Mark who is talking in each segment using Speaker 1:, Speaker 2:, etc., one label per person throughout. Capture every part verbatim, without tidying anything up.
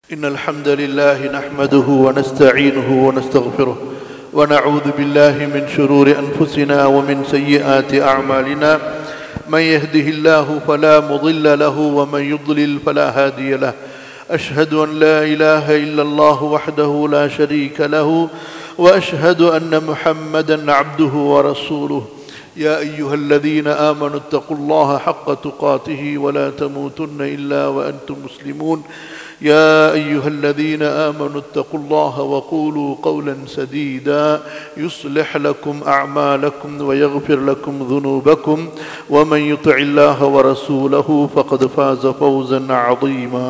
Speaker 1: إن الحمد لله نحمده ونستعينه ونستغفره ونعوذ بالله من شرور أنفسنا ومن سيئات أعمالنا من يهده الله فلا مضل له ومن يضلل فلا هادي له أشهد أن لا إله إلا الله وحده لا شريك له وأشهد أن محمدا عبده ورسوله يا أيها الذين آمنوا اتقوا الله حق تقاته ولا تموتن إلا وأنتم مسلمون يا أيها الذين آمنوا اتقوا الله وقولوا قولا سديدا يصلح لكم أعمالكم ويغفر لكم ذنوبكم ومن يطع الله ورسوله فقد فاز فوزا عظيما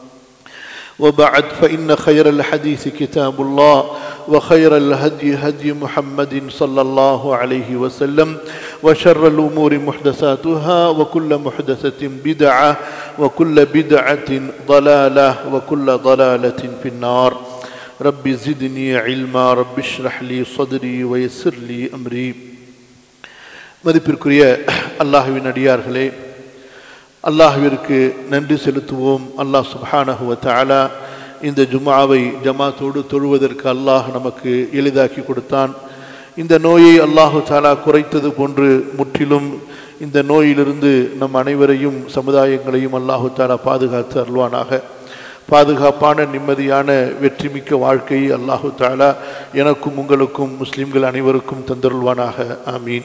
Speaker 1: وبعد فإن خير الحديث كتاب الله وخير الهدي هدي محمد صلى الله عليه وسلم وشر الأمور محدثاتها وكل محدثة بدعة وكل بدعة ضلالة وكل ضلالة في النار رب زدني علما رب اشرح لي صدري ويسر لي أمري மதிப்பிற்குரிய அல்லாஹ்வின் அடியார்களே, அல்லாஹ்விற்கு நன்றி செலுத்துவோம். அல்லாஹ் சுப்ஹானஹு வ தஆலா இந்த ஜும்ஆவை ஜமாத்தோடு தொழுவதற்கு அல்லாஹ் நமக்கு எளிதாக்கி கொடுத்தான். இந்த நோயை அல்லாஹு தஆலா குறைத்தது போன்று முற்றிலும் இந்த நோயிலிருந்து நம் அனைவரையும் சமுதாயங்களையும் அல்லாஹு தஆலா பாதுகாத்து அருள்வானாக. பாதுகாப்பான நிம்மதியான வெற்றிமிக்க வாழ்க்கையை அல்லாஹு தஆலா எனக்கும் உங்களுக்கும் முஸ்லிம்கள் அனைவருக்கும் தந்தருள்வானாக. ஆமீன்.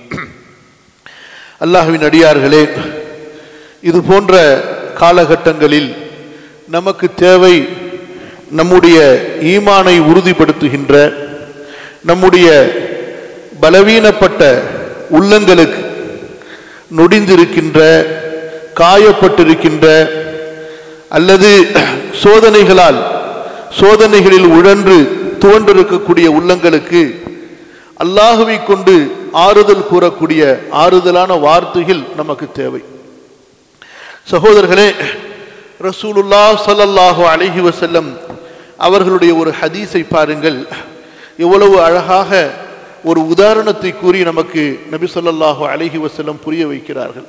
Speaker 1: அல்லாஹ்வின் அடியார்களே, இது போன்ற காலகட்டங்களில் நமக்கு தேவை நம்முடைய ஈமானை உறுதிப்படுத்துகின்ற, நம்முடைய பலவீனப்பட்ட உள்ளங்களுக்கு, நொடிந்திருக்கின்ற, காயப்பட்டிருக்கின்ற அல்லது சோதனைகளால் சோதனைகளில் உழன்று துவண்டிருக்கக்கூடிய உள்ளங்களுக்கு அல்லாஹ்வை கொண்டு ஆறுதல் கூறக்கூடிய ஆறுதலான வார்த்தைகள் நமக்கு தேவை. சகோதரர்களே, ரசூலுல்லாஹ் ஸல்லல்லாஹு அலைஹி வஸல்லம் அவர்களுடைய ஒரு ஹதீஸை பாருங்கள். எவ்வளவு அழகாக ஒரு உதாரணத்தை கூறி நமக்கு நபி ஸல்லல்லாஹு அலைஹி வஸல்லம் புரிய வைக்கிறார்கள்.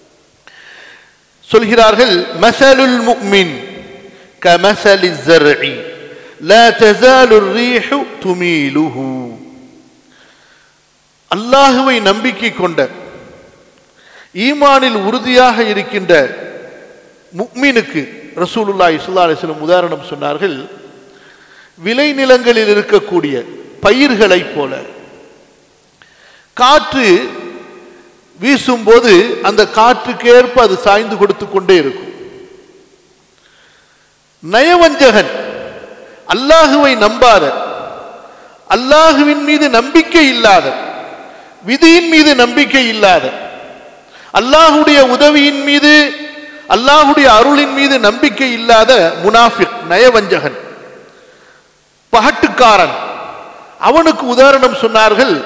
Speaker 1: சொல்கிறார்கள், மஸலுல் முஃமின் கமஸலிஸ் ஸர்இ லா தஸாலு الرீஹு துமீலுஹு. அல்லாஹ்வை நம்பிக்கை கொண்ட, ஈமானில் உறுதியாக இருக்கின்ற முஃமினுக்கு ரசூலுல்லாஹி ஸல்லல்லாஹு அலைஹி வஸல்லம் உதாரணம் சொன்னார்கள். விளைநிலங்களில் இருக்கக்கூடிய பயிர்களை போல. காற்று வீசும்போது அந்த காற்றுக்கேற்ப அது சாய்ந்து கொடுத்து கொண்டே இருக்கும். நயவஞ்சகன், அல்லாஹுவை நம்பாத, அல்லாஹுவின் மீது நம்பிக்கை இல்லாத, விதியின் மீது நம்பிக்கை இல்லாத, அல்லாஹுடைய உதவியின் மீது, அல்லாஹுடைய அருளின் மீது நம்பிக்கை இல்லாத முனாஃபிக், நயவஞ்சகன், பகட்டுக்காரன், அவனுக்கு உதாரணம் சொன்னார்கள்.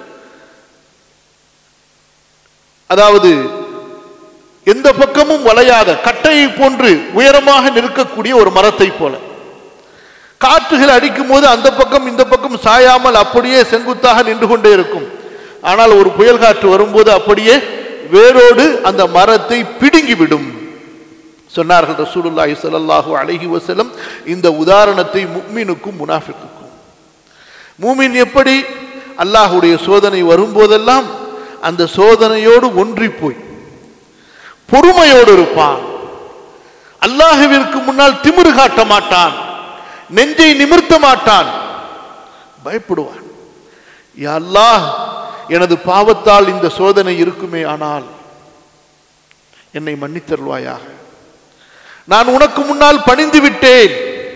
Speaker 1: அதாவது எந்த பக்கமும் வளையாத கட்டையை போன்று உயரமாக நிற்கக்கூடிய ஒரு மரத்தை போல. காற்றுகள் அடிக்கும் போது அந்த பக்கம் இந்த பக்கம் சாயாமல் அப்படியே செங்குத்தாக நின்று கொண்டே இருக்கும். ஆனால் ஒரு புயல் காற்று வரும்போது அப்படியே வேரோடு அந்த மரத்தை பிடுங்கிவிடும் சொன்னார்கள் ரசூலுல்லாஹி ஸல்லல்லாஹு அலைஹி வஸல்லம். இந்த உதாரணத்தை முஃமினுக்கும் முனாஃபிக்குக்கும். மூமின் எப்படி அல்லாஹ்வுடைய சோதனை வரும்போதெல்லாம் அந்த சோதனையோடு ஒன்றி போய் பொறுமையோடு இருப்பான். அல்லாஹ்விற்கு முன்னால் திமிரு காட்ட மாட்டான், நெஞ்சை நிமிர்த்த மாட்டான், பயப்படுவான். யா அல்லாஹ், எனது பாவத்தால் இந்த சோதனை இருக்குமே, ஆனால் என்னை மன்னித்தருள்வாயாக. நான் உனக்கு முன்னால் பணிந்து விட்டேன்.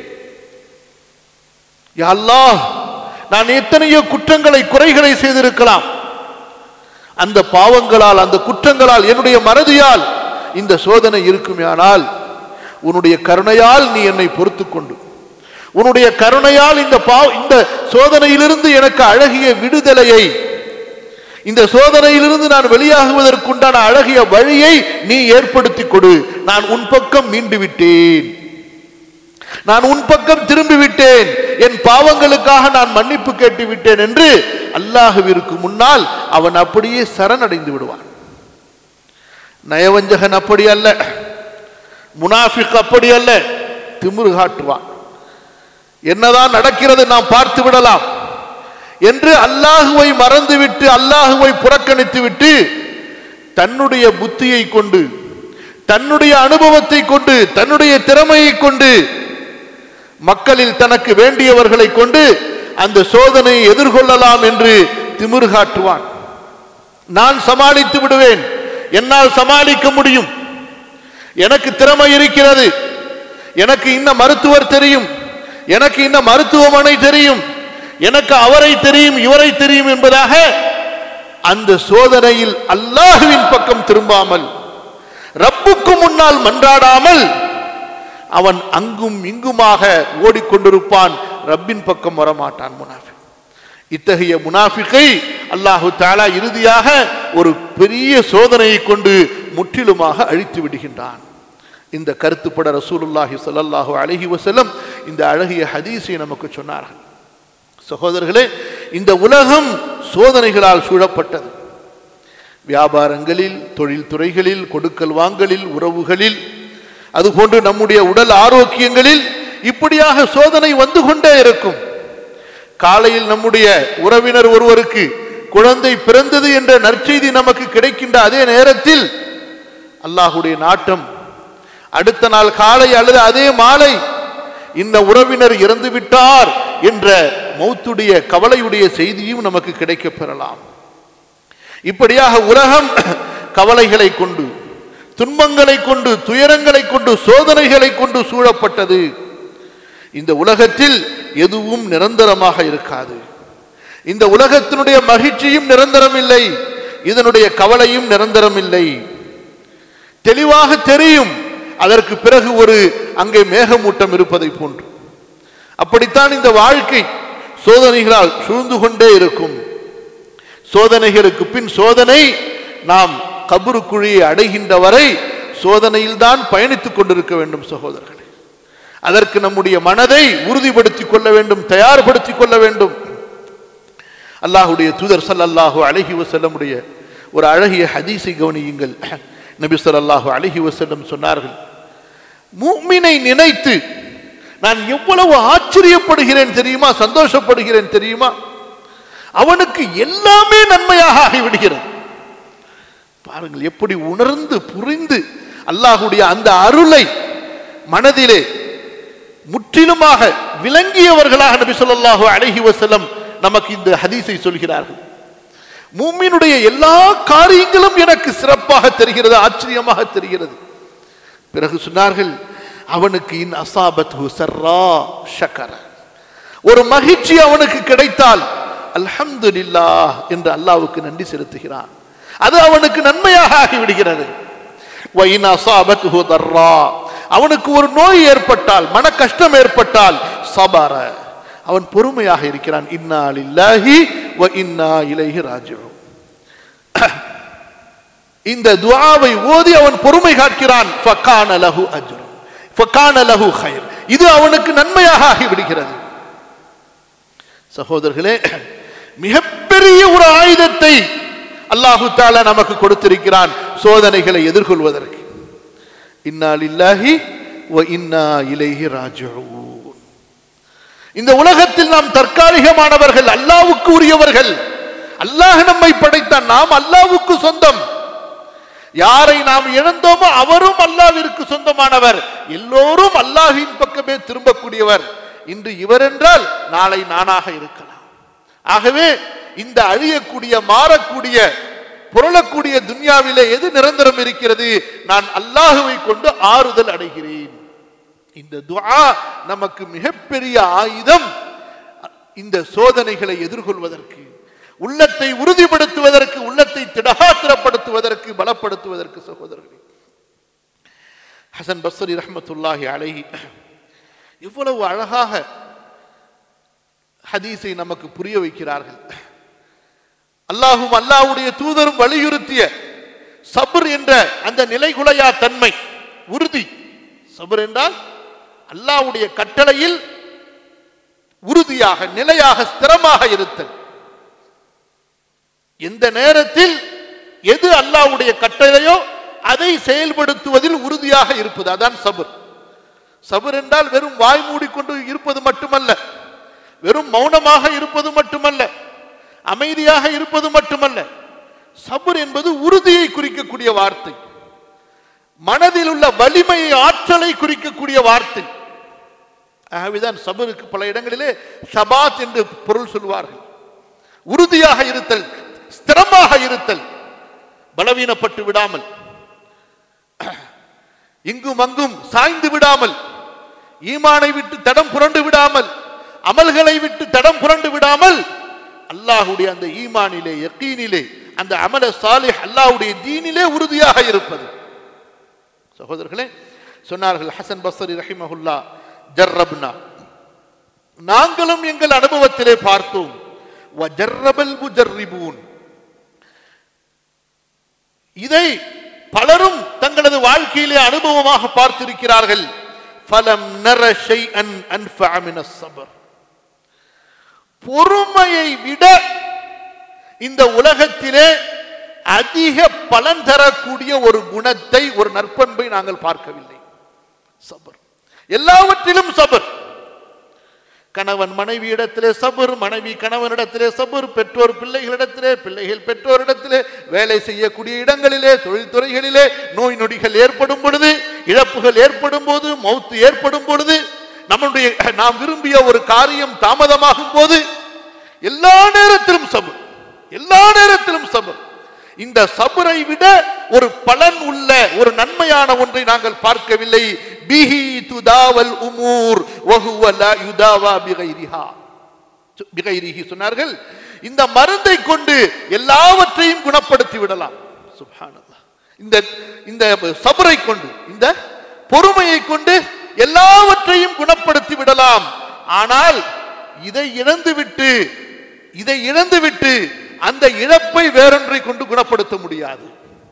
Speaker 1: யா அல்லாஹ், நான் எத்தனையோ குற்றங்களை, குறைகளை செய்திருக்கலாம். அந்த பாவங்களால், அந்த குற்றங்களால், என்னுடைய மறதியால் இந்த சோதனை இருக்குமே, ஆனால் உன்னுடைய கருணையால் நீ என்னை பொறுத்து கொண்டு, உன்னுடைய கருணையால் இந்த பாவ இந்த சோதனையிலிருந்து எனக்கு அழகிய விடுதலையை, இந்த சோதனையிலிருந்து நான் வெளியாகுவதற்குண்டான அழகிய வழியை நீ ஏற்படுத்தி கொடு. நான் உன் பக்கம் மீண்டு விட்டேன், நான் உன் பக்கம் திரும்பி விட்டேன், என் பாவங்களுக்காக நான் மன்னிப்பு கேட்டு விட்டேன் என்று அல்லாஹ்விற்கு முன்னால் அவன் அப்படியே சரணடைந்து விடுவான். நயவஞ்சகன் அப்படி அல்ல, முனாஃபிக் அப்படி அல்ல, திமிரு காட்டுவான். என்னதான் நடக்கிறது நாம் பார்த்து விடலாம் என்று அல்லாஹுவை மறந்துவிட்டு அல்லாஹுவை புறக்கணித்து விட்டு தன்னுடைய புத்தியை கொண்டு தன்னுடைய அனுபவத்தை கொண்டு தன்னுடைய திறமையை கொண்டு மக்களில் தனக்கு வேண்டியவர்களை கொண்டு அந்த சோதனையை எதிர்கொள்ளலாம் என்று திமிரு காட்டுவான். நான் சமாளித்து விடுவேன், என்னால் சமாளிக்க முடியும், எனக்கு திறமை இருக்கிறது, எனக்கு இன்ன மருத்துவர் தெரியும், எனக்கு இன்ன மருத்துவமனை தெரியும், எனக்கு அவரை தெரியும் இவரை தெரியும் என்பதாக அந்த சோதனையில் அல்லாஹ்வின் பக்கம் திரும்பாமல் ரப்புக்கு முன்னால் மன்றாடாமல் அவன் அங்கும் இங்குமாக ஓடிக்கொண்டிருப்பான், ரப்பின் பக்கம் வரமாட்டான் முனாஃபிக். இத்தகைய முனாஃபிக்கை அல்லாஹு தஆலா இறுதியாக ஒரு பெரிய சோதனையை கொண்டு முற்றிலுமாக அழித்து விடுகின்றான். இந்த கருத்துப்பட ரசூலுல்லாஹி ஸல்லல்லாஹு அலைஹி வஸல்லம் இந்த அழகிய ஹதீஸை நமக்கு சொன்னார்கள். சகோதரர்களே, இந்த உலகம் சோதனைகளால் சூழப்பட்டது. வியாபாரங்களில், தொழில் துறைகளில், கொடுக்கல் வாங்கலில், உறவுகளில், அதுபோன்று நம்முடைய உடல் ஆரோக்கியங்களில் இப்படியாக சோதனை வந்து கொண்டே இருக்கும். காலையில் நம்முடைய உறவினர் ஒருவருக்கு குழந்தை பிறந்தது என்ற நற்செய்தி நமக்கு கிடைக்கின்ற அதே நேரத்தில் அல்லாஹ்வுடைய நாட்டம் அடுத்த நாள் காலை அல்லது அதே மாலை இந்த உறவினர் இறந்து விட்டார் என்ற மௌத்துடைய கவலையுடைய செய்தியும் நமக்கு கிடைக்க பெறலாம். இப்படியாக உலகம் கவலைகளை கொண்டு, துன்பங்களை கொண்டு, துயரங்களை கொண்டு, சோதனைகளை கொண்டு சூழப்பட்டது. இந்த உலகத்தில் எதுவும் நிரந்தரமாக இருக்காது. இந்த உலகத்தினுடைய மகிழ்ச்சியும் நிரந்தரம் இல்லை, இதனுடைய கவலையும் நிரந்தரம் இல்லை. தெளிவாக தெரியும் அதற்கு பிறகு ஒரு அங்கே மேகமூட்டம் இருப்பதை போன்று. அப்படித்தான் இந்த வாழ்க்கை சோதனைகளால் சூழ்ந்து கொண்டே இருக்கும். சோதனைகளுக்கு பின் சோதனை. நாம் கபரு குழியை அடைகின்ற வரை சோதனையில் தான் பயணித்துக் கொண்டிருக்க வேண்டும் சகோதரர்களே. அதற்கு நம்முடைய மனதை உறுதிப்படுத்திக் கொள்ள வேண்டும், தயார்படுத்திக் கொள்ள வேண்டும். அல்லாஹ்வுடைய தூதர் ஸல்லல்லாஹு அலைஹி வஸல்லமுடைய ஒரு அழகிய ஹதீஸை கவனியுங்கள். நபி ஸல்லல்லாஹு அலைஹி வஸல்லம் சொன்னார்கள், முஃமினை நினைத்து நான் எவ்வளவு ஆச்சரியப்படுகிறேன் தெரியுமா, சந்தோஷப்படுகிறேன் தெரியுமா, அவனுக்கு எல்லாமே நன்மையாக ஆகிவிடுகிறது. பாருங்கள், எப்படி உணர்ந்து புரிந்து அல்லாஹ்வுடைய அந்த அருளை மனதிலே முற்றிலுமாக விளங்கியவர்களாக நபி ஸல்லல்லாஹு அலைஹி வஸல்லம் நமக்கு இந்த ஹதீஸை சொல்கிறார்கள். முஃமினுடைய எல்லா காரியங்களும் எனக்கு சிறப்பாக தெரிகிறது, ஆச்சரியமாக தெரிகிறது. பிறகு சொன்னார்கள், அவனுக்கு இன் அஸாபத்ஹு ஸர்ரா ஷக்கர, ஒரு மகிழ்ச்சி அவனுக்கு கிடைத்தால் அல்ஹம்துலில்லாஹ் என்று அல்லாஹ்வுக்கு நன்றி செலுத்துகிறான், அது அவனுக்கு நன்மையாக ஆகிவிடுகிறது. வ இன் அஸாபத்ஹு தர்ரா, அவனுக்கு ஒரு நோய் ஏற்பட்டால், மன கஷ்டம் ஏற்பட்டால் ஸபர, அவன் பொறுமையாக இருக்கிறான். இன்னா லில்லாஹி வ இன்னா இலைஹி ராஜிஊன். இந்த துஆவை ஓதி அவன் பொறுமை காக்கிறான். ஃபகான லஹு அஜ்ரு ஃபகான லஹு கைர், இது அவனுக்கு நன்மையாக ஆகிவிடுகிறது. சகோதரர்களே, மிகப்பெரிய ஒரு ஆயுதத்தை அல்லாஹு தஆலா நமக்கு கொடுத்திருக்கிறான் சோதனைகளை எதிர்கொள்வதற்கு. இன்னா லில்லாஹி வ இன்னா இலைஹி ராஜிஊன். இந்த உலகத்தில் நாம் தற்காலிகமானவர்கள், அல்லாஹ்வுக்கு உரியவர்கள். அல்லாஹ் நம்மை படைத்தான், நாம் அல்லாஹ்வுக்கு சொந்தம். யாரை நாம் இழந்தோமோ அவரும் அல்லாஹ்விற்கு சொந்தமானவர். எல்லோரும் அல்லாஹ்வின் பக்கமே திரும்பக்கூடியவர். இன்று இவர் என்றால் நாளை நானாக இருக்கலாம். ஆகவே இந்த அழியக்கூடிய, மாறக்கூடிய, புரளக்கூடிய துன்யாவிலே எது நிரந்தரம் இருக்கிறது? நான் அல்லாஹ்வை கொண்டு ஆறுதல் அடைகிறேன். இந்த துஆ நமக்கு மிகப்பெரிய ஆயுதம். இந்த சோதனைகளை எதிர்கொள்வதற்கு, உள்ளத்தை உறுதிப்படுத்துவதற்கு, உள்ளத்தை திடகாத்திரப்படுத்துவதற்கு, பலப்படுத்துவதற்கு. சகோதரர்களே, ஹசன் பஸ்ரி ரஹ்மத்துல்லாஹி அலைஹி எவ்வளவு அழகாக ஹதீஸை நமக்கு புரிய வைக்கிறார்கள். அல்லாஹும் அல்லாஹ்வுடைய தூதரும் வலியுறுத்திய சப்ர் என்ற அந்த நிலைகுலையா தன்மை, உறுதி. சப்ர் என்றால் அல்லாஹ்வுடைய கட்டளையில் உறுதியாக, நிலையாக, ஸ்திரமாக இருத்தல். எந்த நேரத்தில் எது அல்லாஹ்வுடைய கட்டளையோ அதை செயல்படுத்துவதில் உறுதியாக இருப்பது, அதான் சப்ர். சப்ர் என்றால் வெறும் வாய் மூடிக்கொண்டு இருப்பது மட்டுமல்ல, வெறும் மௌனமாக இருப்பது மட்டுமல்ல, அமைதியாக இருப்பது மட்டுமல்ல. சபர் என்பது உறுதியை குறிக்கக்கூடிய வார்த்தை, மனதில் உள்ள வலிமையை, ஆற்றலை குறிக்கக்கூடிய வார்த்தை. ஆகவேதான் சபருக்கு பல இடங்களிலே சபாத் என்று பொருள் சொல்வார்கள். உறுதியாக இருத்தல், ஸ்திரமாக இருத்தல், பலவீனப்பட்டு விடாமல், இங்கும் அங்கும் சாய்ந்து விடாமல், ஈமானை விட்டு தடம் புரண்டு விடாமல், அமல்களை விட்டு தடம் புரண்டு விடாமல், அல்லாஹ்வுடைய அந்த ஈமானிலே, யகீனிலே, அந்த அமல சாலிஹ் அல்லாஹ்வுடைய தீனிலே உறுதியாக இருப்பது. சகோதரர்களே, சொன்னார்கள் ஹசன் பஸ்ரி ரஹிமஹுல்லா, ஜர்ரப்னா, நாங்களும் எங்கள் அனுபவத்திலே பார்த்தோம். வஜர்ரபல் முஜர்ரிபூன், இதை பலரும் தங்களது வாழ்க்கையிலே அனுபவமாக பார்த்திருக்கிறார்கள். ஃபலம் நர ஷைஅன் அன்ஃபஅ மினஸ் ஸப்ர், பொறுமையை விட இந்த உலகத்திலே அதிக பலன் தரக்கூடிய ஒரு குணத்தை, ஒரு நற்பண்பை நாங்கள் பார்க்கவில்லை. சபர், எல்லாவற்றிலும் சபர். கணவன் மனைவி இடத்திலே சபர், மனைவி கணவனிடத்திலே சபர், பெற்றோர் பிள்ளைகளிடத்திலே, பிள்ளைகள் பெற்றோரிடத்திலே, வேலை செய்யக்கூடிய இடங்களிலே, தொழில்துறைகளிலே நோய் நொடிகள் ஏற்படும் பொழுது, இழப்புகள் ஏற்படும் போது, மௌத்து ஏற்படும் பொழுது, நம்முடைய நாம் விரும்பிய ஒரு காரியம் தாமதமாகும் போது, எல்லா நேரத்திலும் சபர், எல்லா நேரத்திலும் சபர். இந்த சபரை விட ஒரு பலன் உள்ள, ஒரு நன்மையான ஒன்றை நாங்கள் பார்க்கவில்லை. பிஹி துதாவல் உமூர் வஹுவ லா யுதாவா பிகைரிஹா, பிகைரிஹி சொன்னார்கள், இந்த மருந்தை கொண்டு எல்லாவற்றையும் குணப்படுத்தி விடலாம். சுப்ஹானல்லாஹ், இந்த இந்த சபரை கொண்டு, இந்த பொறுமையை கொண்டு எல்லாவற்றையும் குணப்படுத்தி விடலாம். ஆனால் இதை இழந்துவிட்டு, இதை இழந்துவிட்டு அந்த இழப்பை வேறொன்றை கொண்டு குணப்படுத்த முடியாது.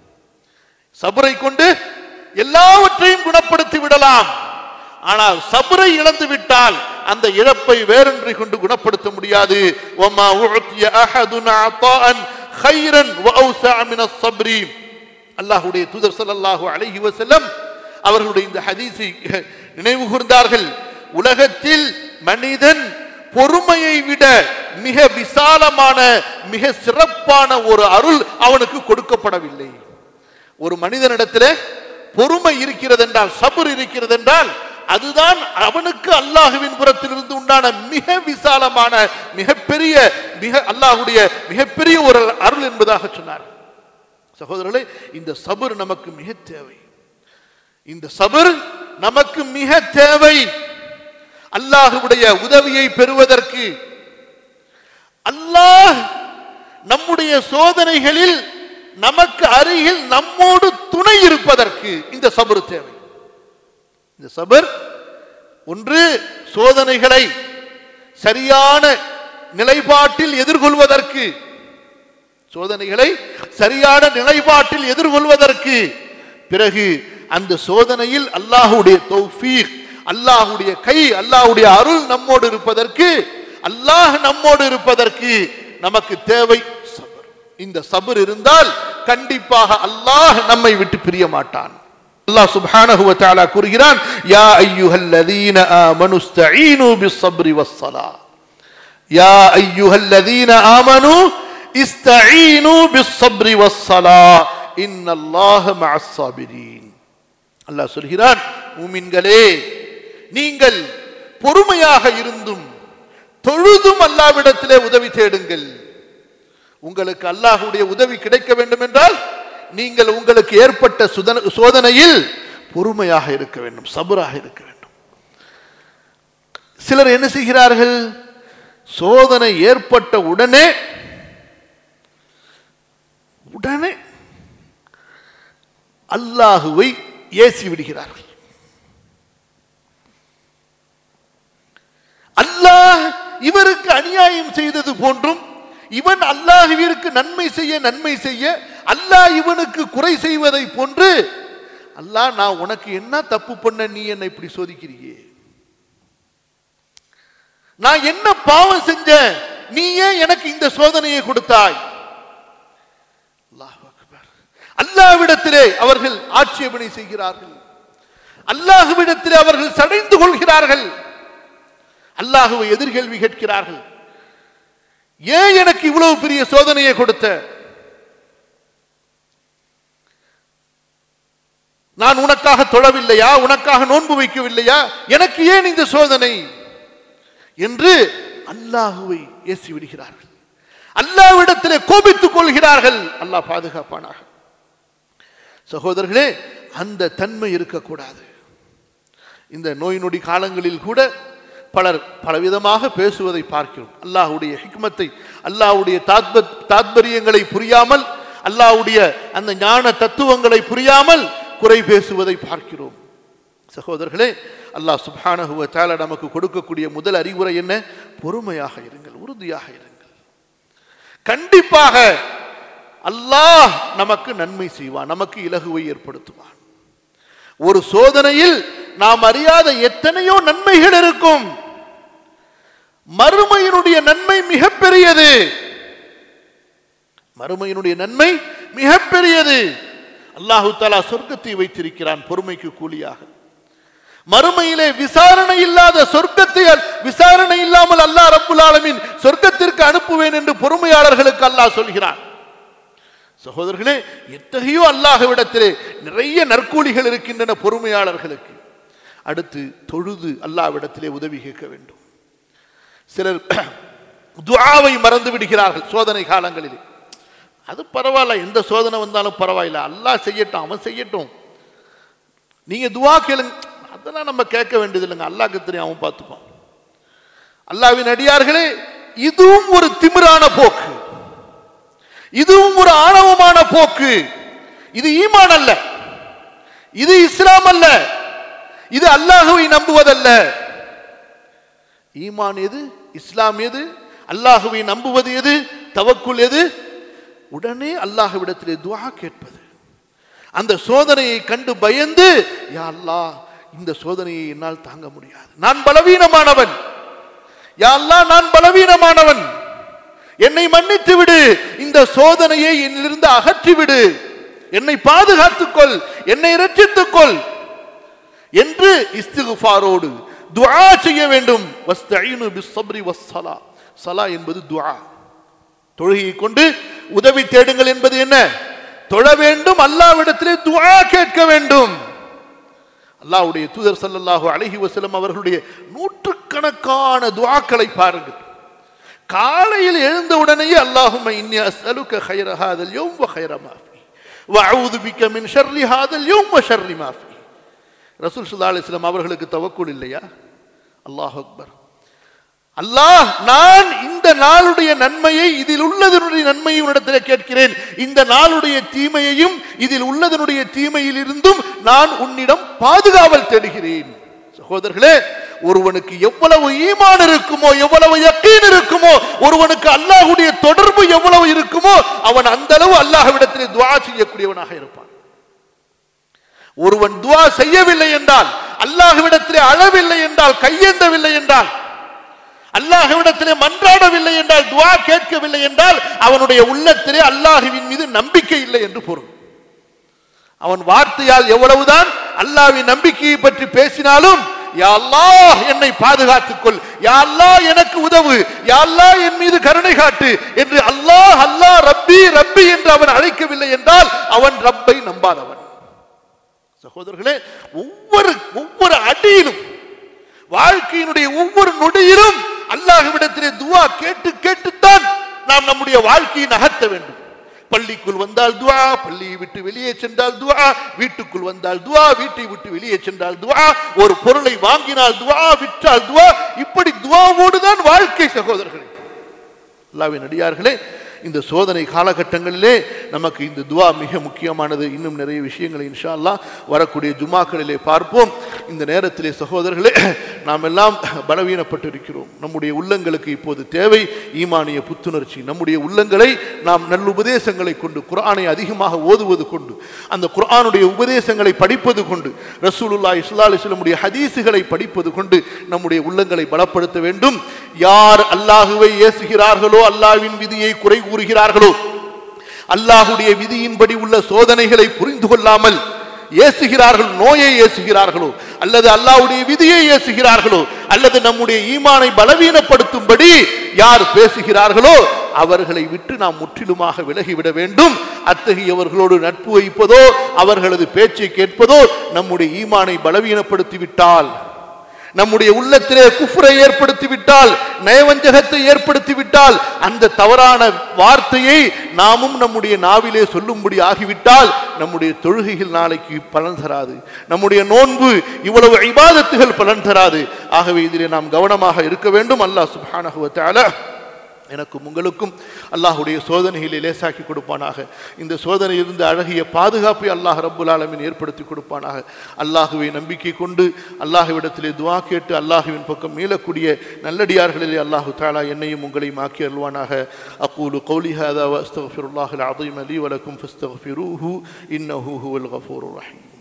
Speaker 1: சபரை கொண்டு எல்லாவற்றையும் குணப்படுத்தி விடலாம், ஆனால் சபரை இழந்து விட்டால் அந்த இழப்பை வேறொன்றை கொண்டு குணப்படுத்த முடியாது. வமா உஅதிய அஹதுன் அதாஅன் கைரன் வ அவ்ஸஅ மினஸ் ஸப்ரி, அல்லாஹ்வுடைய தூதர் ஸல்லல்லாஹு அலைஹி வஸல்லம் அவர்களுடைய இந்த ஹதீஸை நினைவு கூர்ந்தார்கள். உலகத்தில் மனிதன் பொறுமையை விட மிக விசாலமான, மிக சிறப்பான ஒரு அருள் அவனுக்கு கொடுக்கப்படவில்லை. ஒரு மனிதனிடத்தில் பொறுமை இருக்கிறது என்றால், சபர் இருக்கிறது என்றால், அதுதான் அவனுக்கு அல்லாஹுவின் புறத்திலிருந்து உண்டான மிக விசாலமான, மிகப்பெரிய, மிக அல்லாஹுடைய மிகப்பெரிய ஒரு அருள் என்பதாக சொன்னார். சகோதரர்களே, இந்த சபர் நமக்கு மிக தேவை. இந்த சபர் நமக்கு மிக தேவை. அல்லாஹ்வுடைய உதவியை பெறுவதற்கு, அல்லாஹ் நம்முடைய சோதனைகளில் நமக்கு அருகில் நம்மோடு துணை இருப்பதற்கு இந்த சபர் தேவை. இந்த சபர் ஒன்று, சோதனைகளை சரியான நிலைப்பாட்டில் எதிர்கொள்வதற்கு, சோதனைகளை சரியான நிலைப்பாட்டில் எதிர்கொள்வதற்கு, பிறகு அந்த சோதனையில் அல்லாஹ்வுடைய தௌஃபீக், அல்லாஹ்வுடைய கை, அல்லாஹ்வுடைய அருள் நம்மோடு இருப்பதற்கு, அல்லாஹ் நம்மோடு இருப்பதற்கு நமக்கு தேவை சபர். இந்த சபர் இருந்தால் கண்டிப்பாக அல்லாஹ் நம்மை விட்டு பிரிய மாட்டான். அல்லாஹ் சுப்ஹானஹு வ தஆலா கூறுகிறான், யா அய்யுஹல்லதீன ஆமனு இஸ்தஈனு பிஸ்ஸப்ரி வஸ்ஸலாஹ், யா அய்யுஹல்லதீன ஆமனு இஸ்தஈனு பிஸ்ஸப்ரி வஸ்ஸலாஹ் இன்னல்லாஹ மஅஸ் ஸாபிரீன். அல்லாஹ் சொல்கிறான், மூமின்களே, நீங்கள் பொறுமையாக இருந்தும் தொழுதும் அல்லாஹ்விடத்திலே உதவி தேடுங்கள். உங்களுக்கு அல்லாஹ்வுடைய உதவி கிடைக்க வேண்டும் என்றால் நீங்கள் உங்களுக்கு ஏற்பட்ட சோதனையில் பொறுமையாக இருக்க வேண்டும், சபராக இருக்க வேண்டும். சிலர் என்ன செய்கிறார்கள், சோதனை ஏற்பட்ட உடனே உடனே அல்லாஹுவை ஏசி விடுகிறார்கள். அல்லாஹ் இவருக்கு அநியாயம் செய்தது போன்றும், இவன் அல்லாஹ்விற்கு நன்மை செய்ய நன்மை செய்ய அல்லாஹ் இவனுக்கு குறை செய்வதை போன்று, அல்லாஹ் நான் உனக்கு என்ன தப்பு பண்ண நீ என்னை இப்படி சோதிக்கிறியே, நான் என்ன பாவம் செஞ்சேன் நீ ஏன் எனக்கு இந்த சோதனையை கொடுத்தாய். அல்லாஹ் அக்பர். அல்லாஹ்விடத்திலே அவர்கள் ஆட்சேபனை செய்கிறார்கள், அல்லாஹ்விடத்திலே அவர்கள் சடைந்து கொள்கிறார்கள். அல்லாஹ்வை எதிர்கேள்வி கேட்கிறார்கள். ஏன் எனக்கு இவ்வளவு பெரிய சோதனையை கொடுத்த? நான் உனக்காக தொழவில்லையா? உனக்காக நோன்பு வைக்கவில்லையா? எனக்கு ஏன் இந்த சோதனை என்று அல்லாஹ்வை ஏசி விடுகிறார்கள். அல்லாஹ்விடத்திலே கோபித்துக் கொள்கிறார்கள். அல்லாஹ் பாதுகாப்பானாக. சகோதரர்களே, அந்த தன்மை இருக்கக்கூடாது. இந்த நோய் நொடி காலங்களில் கூட பலர் பலவிதமாக பேசுவதை பார்க்கிறோம். அல்லாஹ்வுடைய ஹிக்மத்தை, அல்லாஹ்வுடைய தாத்பரியங்களை புரியாமல், அல்லாஹ்வுடைய அந்த ஞான தத்துவங்களை புரியாமல் குறை பேசுவதை பார்க்கிறோம். சகோதரர்களே, அல்லாஹ் சுப்ஹானஹு வ தஆலா நமக்கு கொடுக்கக்கூடிய முதல் அறிவுரை என்ன? பொறுமையாக இருங்கள், உறுதியாக இருங்கள். கண்டிப்பாக அல்லாஹ் நமக்கு நன்மை செய்வான், நமக்கு இலகுவை ஏற்படுத்துவான். ஒரு சோதனையில் நாம் அறியாத எத்தனையோ நன்மைகள் இருக்கும். மறுமையினுடைய நன்மை மிகப்பெரியது. மறுமையினுடைய நன்மை மிகப்பெரியது. அல்லாஹு தஆலா சொர்க்கத்தை வைத்திருக்கிறான் பொறுமைக்கு கூலியாக. மறுமையிலே விசாரணை இல்லாத சொர்க்கத்தை, விசாரணை இல்லாமல் அல்லாஹ் ரப்புல் ஆலமீன் சொர்க்கத்திற்கு அனுப்புவேன் என்று பொறுமையாளர்களுக்கு அல்லாஹ் சொல்கிறான். சகோதரர்களே, எத்தகையோ அல்லாஹ்விடத்திலே நிறைய நற்கூலிகள் இருக்கின்றன பொறுமையாளர்களுக்கு. அடுத்து தொழுது அல்லாஹ்விடத்திலே உதவி கேட்க வேண்டும். சிலர் துஆவை மறந்து விடுகிறார்கள் சோதனை காலங்களில். அது பரவாயில்ல, எந்த சோதனை வந்தாலும் பரவாயில்ல, அல்லாஹ் செய்யட்டும், அவன் செய்யட்டும், நீங்க துஆ கேளுங்க, அதெல்லாம் நம்ம கேட்க வேண்டியது இல்லைங்க, அல்லாஹ்க்கு தெரியும், அவன் பார்த்துப்பான். அல்லாஹ்வின் அடியார்களே, இதுவும் ஒரு திமிரான போக்கு, இதுவும் ஒரு ஆணவமான போக்கு. இது ஈமான் அல்ல, இது இஸ்லாம் அல்ல, இது அல்லாஹ்வை நம்புவதல்ல. ஈமான் எது? இஸ்லாம் எது? அல்லாஹ்வை நம்புவது எது? தவக்குல் எது? உடனே அல்லாஹ்விடத்திலே துஆ கேட்பது. அந்த சோதனையை கண்டு பயந்து, யா அல்லாஹ், இந்த சோதனையை என்னால் தாங்க முடியாது, நான் பலவீனமானவன், யா அல்லாஹ் நான் பலவீனமானவன், என்னை மன்னித்து விடு, இந்த சோதனையை என்னிலிருந்து அகற்றிவிடு, என்னை பாதுகாத்துக்கொள், என்னை இரட்சித்துக்கொள் என்று இஸ்திக்ஃபாரோடு துஆ செய்ய வேண்டும். வஸ்தஈனு பிஸ்ஸப்ரி வஸ்ஸலா. ஸலா என்பது துஆ. தொழுகையை கொண்டு உதவி தேடுங்கள் என்பது என்ன? தொழ வேண்டும், அல்லாஹ்விடத்திலே துஆ கேட்க வேண்டும். அல்லாஹ்வுடைய தூதர் ஸல்லல்லாஹு அலைஹி வஸல்லம் அவர்களுடைய நூற்றுக்கணக்கான துஆக்களை பாருங்கள். காலையில் எழுந்த உடனேயே அல்லாஹும்ம இன்னி அஸ்அலுக கைர ஹாதல் யௌம் வ கைர மா ஃபீஹி வ அஊது பிக மின் ஷர்ரி ஹாதல் யௌம் வ ஷர்ரி மா ஃபீஹி. ரசூல் ஸல்லல்லாஹு அலைஹி வஸல்லம் அவர்களுக்கு தவக்குல் இல்லையா? அல்லாஹ் அக்பர். அல்லாஹ், நான் இந்த நாளுடைய நன்மையை, இதில் உள்ளதனுடைய நன்மையை உன்னிடத்தில் கேட்கிறேன், இந்த நாளுடைய தீமையையும் இதில் உள்ளதனுடைய தீமையில் இருந்தும் நான் உன்னிடம் பாதுகாவல் தேடுகிறேன். சகோதரர்களே, ஒருவனுக்கு எவ்வளவு ஈமான் இருக்குமோ, எவ்வளவு யக்கீன் இருக்குமோ, ஒருவனுக்கு அல்லாஹ்வுடைய தொடர்பு எவ்வளவு இருக்குமோ, அவன் அந்த அளவு அல்லாஹ்விடத்திலே துஆ செய்யக்கூடியவனாக இருப்பான். ஒருவன் துஆ செய்யவில்லை என்றால், அல்லாஹ்விடத்திலே அழவில்லை என்றால், கையேந்தவில்லை என்றால், அல்லாஹ்விடத்திலே மன்றாடவில்லை என்றால், துஆ கேட்கவில்லை என்றால், அவனுடைய உள்ளத்திலே அல்லாஹ்வின் மீது நம்பிக்கை இல்லை என்று பொருள். அவன் வார்த்தையால் எவ்வளவுதான் அல்லாஹ்வின் நம்பிக்கையை பற்றி பேசினாலும், யா அல்லாஹ் என்னை பாதுகாத்துக்கொள், யா அல்லாஹ் எனக்கு உதவு, யா அல்லாஹ் என் மீது கருணை காட்டு என்று அல்லாஹ் அல்லாஹ் ரப்பி ரப்பி என்று அவன் அழைக்கவில்லை என்றால் அவன் ரப்பை நம்பாதவன். சகோதரர்களே, ஒவ்வொரு ஒவ்வொரு அடியிலும், வாழ்க்கையினுடைய ஒவ்வொரு நொடியிலும் அல்லாஹ்விடத்திலே துஆ கேட்டு கேட்டுத்தான் நாம் நம்முடைய வாழ்க்கையை நகர்த்த வேண்டும். பள்ளிக்குள் வந்தால் துஆ, பள்ளியை விட்டு வெளியே சென்றால் துஆ, வீட்டுக்குள் வந்தால் துஆ, வீட்டை விட்டு வெளியே சென்றால் துஆ, ஒரு பொருளை வாங்கினால் துஆ, விற்றால் துஆ, இப்படி துஆவோடு தான் வாழ்க்கை. சகோதரர்களே, அல்லாஹ்வின் அடியார்களே, இந்த சோதனை காலகட்டங்களிலே நமக்கு இந்த துஆ மிக முக்கியமானது. இன்னும் நிறைய விஷயங்களை இன்ஷா அல்லாஹ் வரக்கூடிய ஜுமாக்களிலே பார்ப்போம். இந்த நேரத்திலே சகோதரர்களே, நாம் எல்லாம் பலவீனப்பட்டு இருக்கிறோம். நம்முடைய உள்ளங்களுக்கு இப்போது தேவை ஈமானிய புத்துணர்ச்சி. நம்முடைய உள்ளங்களை நாம் நல்ல உபதேசங்களை கொண்டு, குர்ஆனை அதிகமாக ஓதுவது கொண்டு, அந்த குர்ஆனுடைய உபதேசங்களை படிப்பது கொண்டு, ரசூலுல்லாஹி ஸல்லல்லாஹு அலைஹி வஸல்லம் உடைய ஹதீஸுகளை படிப்பது கொண்டு நம்முடைய உள்ளங்களை பலப்படுத்த வேண்டும். யார் அல்லாஹ்வை ஏசுகிறார்களோ, அல்லாஹ்வின் விதியை குறை கூறுகிறார்களோ, அல்லாஹ்வுடைய விதியின்படி உள்ள சோதனைகளை புரிந்து கொள்ளாமல் ஏசுகிறார்கள், நோயை ஏசுகிறார்களோ, அல்லது அல்லாஹ்வுடைய விதியை ஏசுகிறார்களோ அல்லது நம்முடைய ஈமானை பலவீனப்படுத்தும்படி யார் பேசுகிறார்களோ அவர்களை விட்டு நாம் முற்றிலுமாக விலகிவிட வேண்டும். அத்தகையவர்களோடு நட்பு வைப்பதோ அவர்களது பேச்சை கேட்பதோ நம்முடைய ஈமானை பலவீனப்படுத்திவிட்டால், நம்முடைய உள்ளத்திலே குஃப்ரை ஏற்படுத்திவிட்டால், நயவஞ்சகத்தை ஏற்படுத்திவிட்டால், அந்த தவறான வார்த்தையை நாமும் நம்முடைய நாவிலே சொல்லும்படி ஆகிவிட்டால் நம்முடைய தொழுகைகள் நாளைக்கு பலன் தராது, நம்முடைய நோன்பு இவ்வளவு இபாதத்துகள் பலன் தராது. ஆகவே இதிலே நாம் கவனமாக இருக்க வேண்டும். அல்லாஹ் சுப்ஹானஹு வ தஆலா எனக்கும் உங்களுக்கும் அல்லாஹ்வுடைய சோதனைகளை லேசாக்கி கொடுப்பானாக. இந்த சோதனையிலிருந்து அழகிய பாதுகாப்பை அல்லாஹ் ரப்புல் ஆலமீன் ஏற்படுத்தி கொடுப்பானாக. அல்லாஹ்வை நம்பிக்கை கொண்டு அல்லாஹ்விடத்திலே துஆ கேட்டு அல்லாஹ்வின் பக்கம் மீளக்கூடிய நல்லடியார்களிலே அல்லாஹ் தஆலா என்னையும் உங்களையும் ஆக்கி அருள்வானாக. அகூலு கௌலி ஹாதா வ அஸ்தக்ஃபிருல்லாஹல் அஸீம் லீ வ லக்கும் ஃபஸ்தக்ஃபிரூஹு இன்னஹு ஹுவல் கஃபூருர் ரஹீம்.